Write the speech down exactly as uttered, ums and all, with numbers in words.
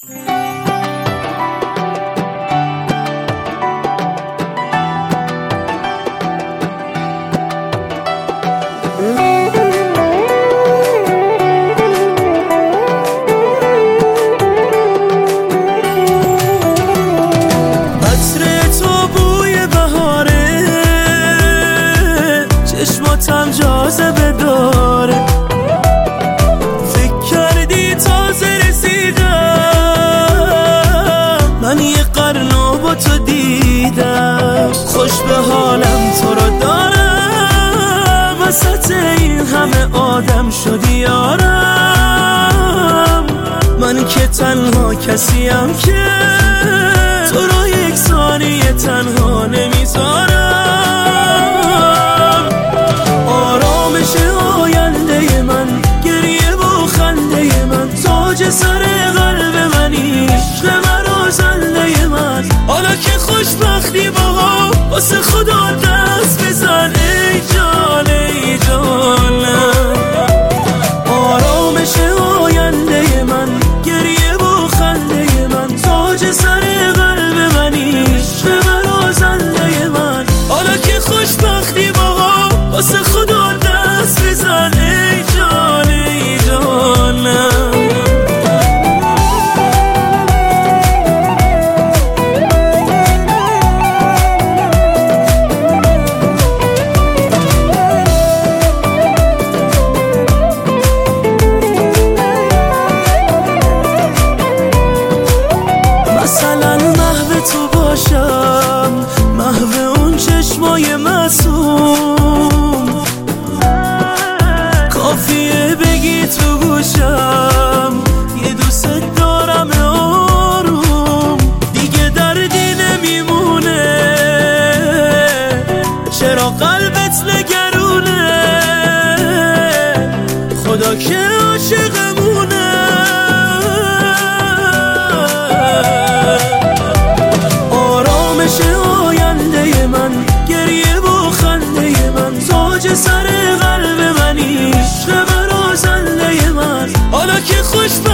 چشماتم جاذبه داره، فکر کردی تازه رسیدم، من یه قرنو با تو دیدم، خوش به حالم تو رو دارم، وسط این همه آدم شدی یارم، من که تنها کسیم که تو رو یک ثانیه تنها نمیذارم. تاج سر قلب منی، عشق من و زنده من، حالا که خوشبختی بابا واسه خدا دست بزن ای جان ای جانم. آرامش آینده من، گریه و خنده من، تاج سر قلب منی، عشق من و زنده من، حالا که خوشبختی بابا واسه خدا دست بزن ای جان ای جانم. مثلا محو تو باشم، محو اون چشمای معصوم، کافیه بگی تو گوشم یه دوست دارم آروم، دیگه دردی نمیمونه، چرا قلبت نگرونه، خدا که عاشقمونه. سر قلب منی، عشق من و زنده من، حالا که خوش